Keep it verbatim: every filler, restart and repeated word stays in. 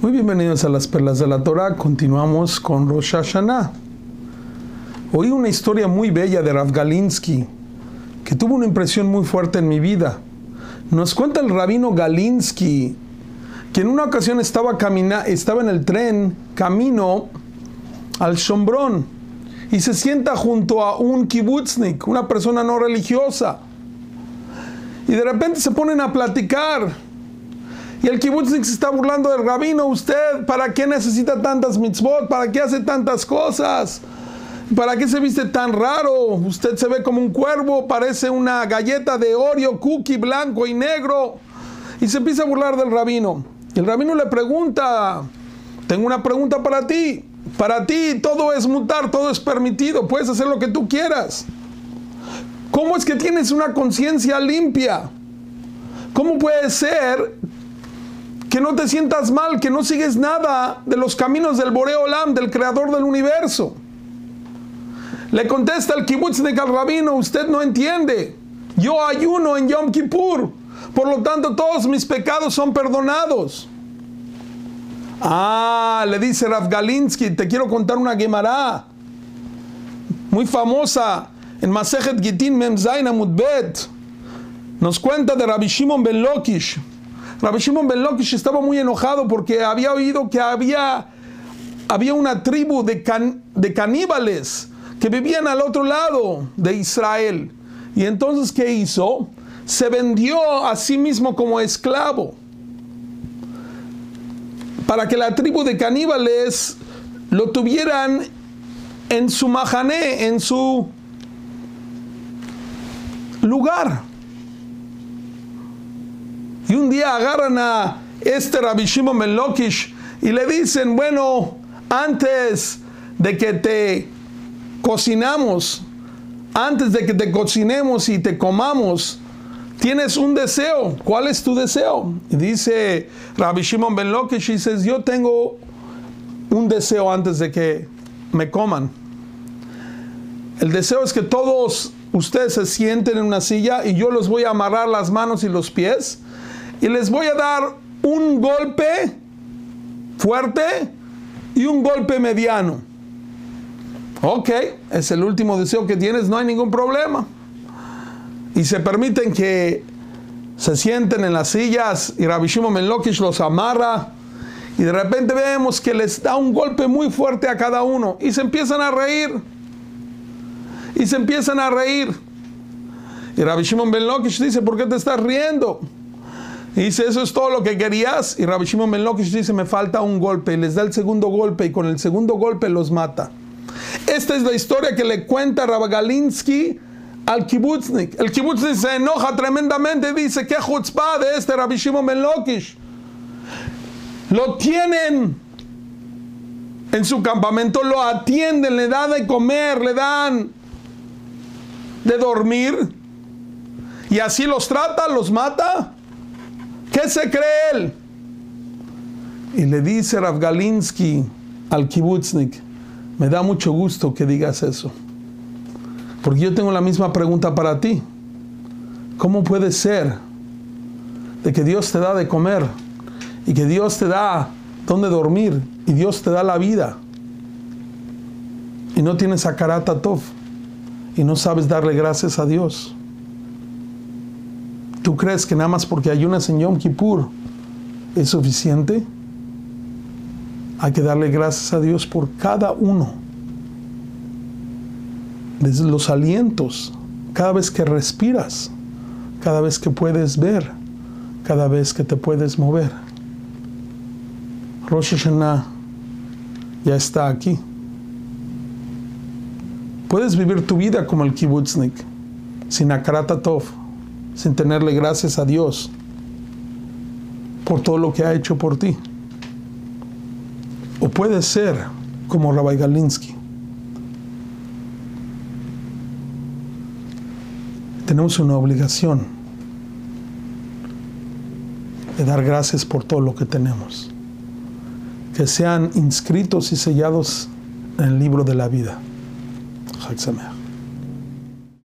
Muy bienvenidos a las Perlas de la Torah. Continuamos con Rosh Hashanah. Oí una historia muy bella de Rav Galinsky que tuvo una impresión muy fuerte en mi vida. Nos cuenta el rabino Galinsky que en una ocasión estaba, camina, estaba en el tren camino al Shomron y se sienta junto a un kibutznik, una persona no religiosa, y de repente se ponen a platicar. Y el kibutznik se está burlando del rabino. ¿Usted para qué necesita tantas mitzvot? ¿Para qué hace tantas cosas? ¿Para qué se viste tan raro? Usted se ve como un cuervo, parece una galleta de Oreo, cookie blanco y negro. Y se empieza a burlar del rabino. Y el rabino le pregunta: tengo una pregunta para ti. Para ti todo es mutar, todo es permitido. Puedes hacer lo que tú quieras. ¿Cómo es que tienes una conciencia limpia? ¿Cómo puede ser que no te sientas mal, que no sigues nada de los caminos del Boré Olam, del creador del universo? Le contesta el kibutznik al rabino: usted no entiende. Yo ayuno en Yom Kippur, por lo tanto todos mis pecados son perdonados. Ah, le dice Rav Galinsky, te quiero contar una Gemara muy famosa en Masejet Gitin Mem Zayin Amud Bet. Nos cuenta de Rabbi Shimon ben Lakish. Rabbi Shimon ben Lakish estaba muy enojado porque había oído que había, había una tribu de, can, de caníbales que vivían al otro lado de Israel. Y entonces, ¿qué hizo? Se vendió a sí mismo como esclavo para que la tribu de caníbales lo tuvieran en su mahané, en su lugar. Y un día agarran a este Rabbi Shimon ben Lakish y le dicen: bueno, antes de que te cocinamos, antes de que te cocinemos y te comamos, tienes un deseo. ¿Cuál es tu deseo? Y dice Rabbi Shimon ben Lakish, dice: yo tengo un deseo antes de que me coman. El deseo es que todos ustedes se sienten en una silla y yo los voy a amarrar las manos y los pies y les voy a dar un golpe fuerte y un golpe mediano. Ok, es el último deseo que tienes, no hay ningún problema. Y se permiten que se sienten en las sillas y Rabbi Shimon ben Lakish los amarra y de repente vemos que les da un golpe muy fuerte a cada uno y se empiezan a reír y se empiezan a reír y Rabbi Shimon ben Lakish dice: ¿por qué te estás riendo? Y dice: ¿eso es todo lo que querías? Y Rabbi Shimon ben Lakish dice: me falta un golpe. Y les da el segundo golpe y con el segundo golpe los mata. Esta es la historia que le cuenta Rav Galinsky al kibutznik. El kibutznik se enoja tremendamente y dice: ¿qué chutzpah de este Rabbi Shimon ben Lakish? Lo tienen en su campamento, lo atienden, le dan de comer, le dan de dormir y así los trata, los mata. ¿Qué se cree él? Y le dice Rav Galinsky al kibutznik: me da mucho gusto que digas eso, porque yo tengo la misma pregunta para ti. ¿Cómo puede ser de que Dios te da de comer y que Dios te da donde dormir y Dios te da la vida y no tienes hakarat hatov y no sabes darle gracias a Dios? ¿Tú crees que nada más porque ayunas en Yom Kippur es suficiente? Hay que darle gracias a Dios por cada uno de los alientos, cada vez que respiras, cada vez que puedes ver, cada vez que te puedes mover. Rosh Hashanah ya está aquí. Puedes vivir tu vida como el kibutznik, sin hakarat hatov, sin tenerle gracias a Dios por todo lo que ha hecho por ti. O puedes ser como Rabbi Galinsky. Tenemos una obligación de dar gracias por todo lo que tenemos, que sean inscritos y sellados en el libro de la vida. Chag Sameach.